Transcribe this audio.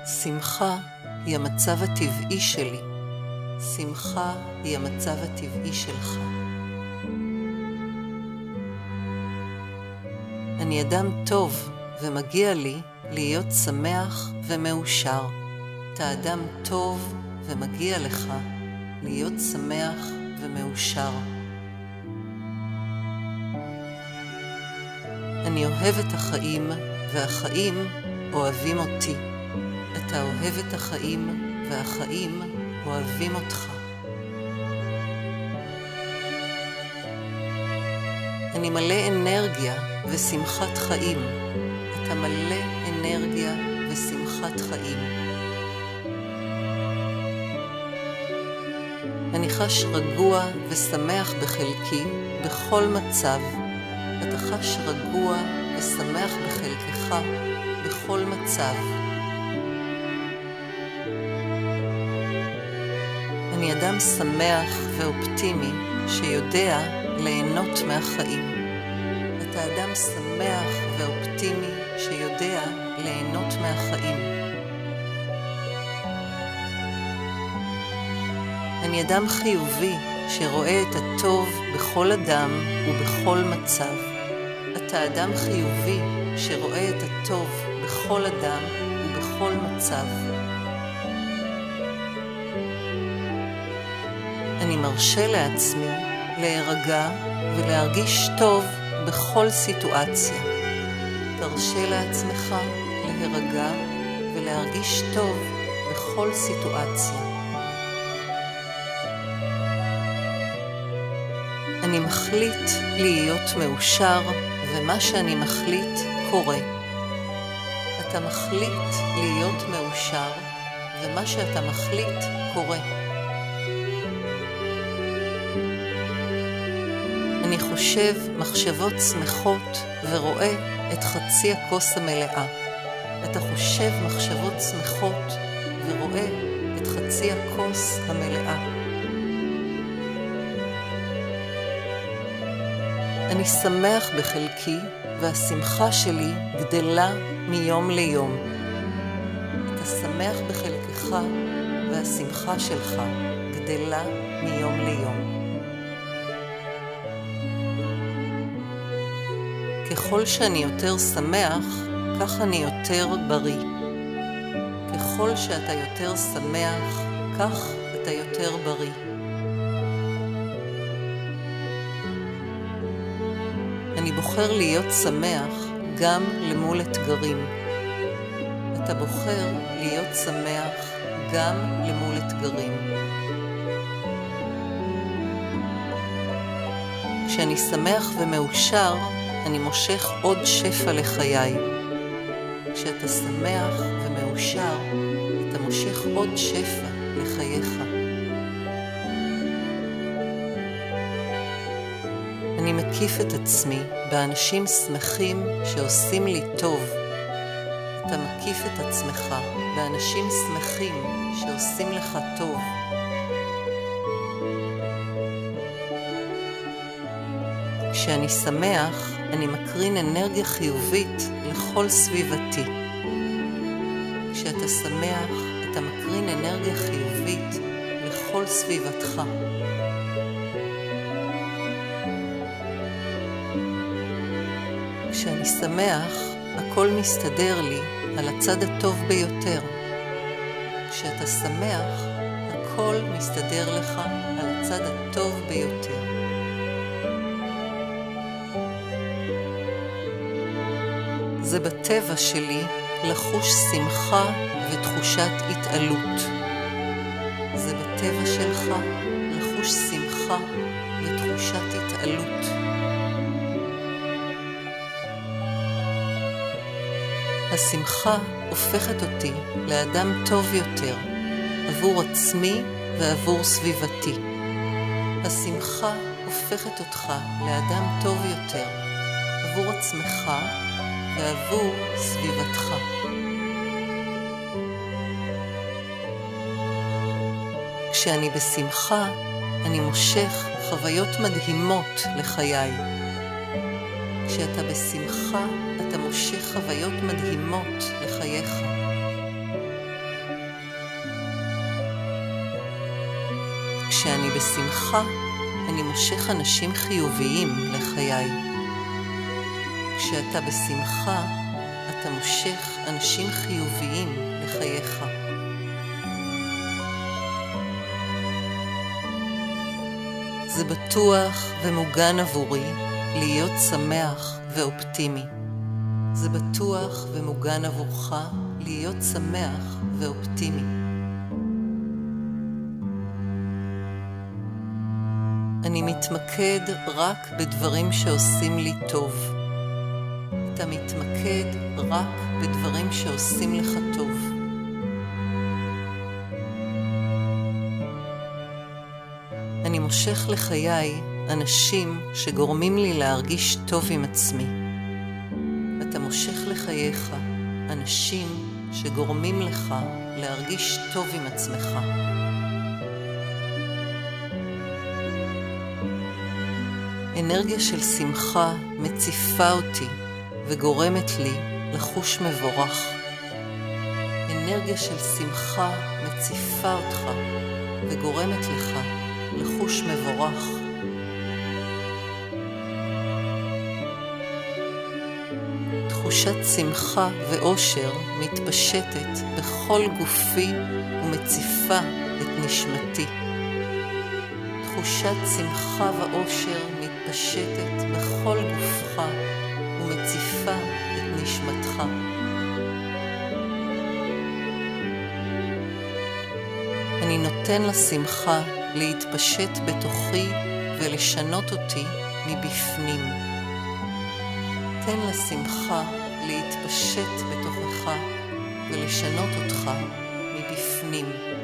שמחה היא המצב הטבעי שלי. שמחה היא המצב הטבעי שלך. אני אדם טוב ומגיע לי להיות שמח ומאושר. אתה אדם טוב ומגיע לך להיות שמח ומאושר. אני אוהב את החיים והחיים אוהבים אותי. אתה אוהב את החיים והחיים אוהבים אותך. אני מלא אנרגיה ושמחת חיים. אתה מלא אנרגיה ושמחת חיים. אני חש רגוע ושמח בחלקי בכל מצב. אתה חש רגוע ושמח בחלקך בכל מצב. אני אדם שמח ואופטימי שיודע ליהנות מהחיים. אתה אדם שמח ואופטימי שיודע ליהנות מהחיים. אני אדם חיובי שרואה את הטוב בכל אדם ובכל מצב. אתה אדם חיובי שרואה את הטוב בכל אדם ובכל מצב. אני מרשה לעצמי להירגע ולהרגיש טוב בכל סיטואציה. תרשה לעצמך להירגע ולהרגיש טוב בכל סיטואציה. אני מחליט להיות מאושר, ומה שאני מחליט קורה. אתה מחליט להיות מאושר, ומה שאתה מחליט קורה. אני חושב מחשבות שמחות ורואה את חצי הכוס המלאה. אתה חושב מחשבות שמחות ורואה את חצי הכוס המלאה. אני שמח בחלקי והשמחה שלי גדלה מיום ליום. אתה שמח בחלקך והשמחה שלך גדלה מיום ליום. ככל שאני יותר שמח, כך אני יותר בריא. ככל שאתה יותר שמח, כך אתה יותר בריא. אני בוחר להיות שמח גם למול אתגרים. אתה בוחר להיות שמח גם למול אתגרים. כשאני שמח ומאושר, אני מושך עוד שפע לחיי. כשאתה שמח ומאושר, אתה מושך עוד שפע לחייך. אני מקיף את עצמי באנשים שמחים שעושים לי טוב. אתה מקיף את עצמך באנשים שמחים שעושים לך טוב. כשאני שמח, אני מקרין אנרגיה חיובית לכל סביבתי. כשאתה שמח, אתה מקרין אנרגיה חיובית לכל סביבתך. כשאני שמח, הכל מסתדר לי על הצד הטוב ביותר. כשאתה שמח, הכל מסתדר לך על הצד הטוב ביותר. זה בטבע שלי לחוש שמחה ותחושת התעלות. זה בטבע שלך לחוש שמחה ותחושת התעלות. השמחה הופכת אותי לאדם טוב יותר, עבור עצמי ועבור סביבתי. השמחה הופכת אותך לאדם טוב יותר, עבור עצמך ועבור סביבתך. כשאני בשמחה, אני מושך חוויות מדהימות לחיי. כשאתה בשמחה, אתה מושך חוויות מדהימות לחייך. כשאני בשמחה, אני מושך אנשים חיוביים לחיי. כשאתה בשמחה, אתה מושך אנשים חיוביים לחייך. זה בטוח ומוגן עבורי להיות שמח ואופטימי. זה בטוח ומוגן עבורך להיות שמח ואופטימי. אני מתמקד רק בדברים שעושים לי טוב. אתה מתמקד רק בדברים שעושים לך טוב. אני מושך לחיי אנשים שגורמים לי להרגיש טוב עם עצמי. אתה מושך לחייך אנשים שגורמים לך להרגיש טוב עם עצמך. אנרגיה של שמחה מציפה אותי וגורמת לי לחוש מבורך. אנרגיה של שמחה מציפה אותך וגורמת לך לחוש מבורך. תחושת שמחה ואושר מתפשטת בכל גופי ומציפה את נשמתי. תחושת שמחה ואושר מתפשטת בכל גופך ומציפה את נשמתך. אני נותן לשמחה להתפשט בתוכי ולשנות אותי מבפנים. תן לשמחה להתפשט בתוכך ולשנות אותך מבפנים.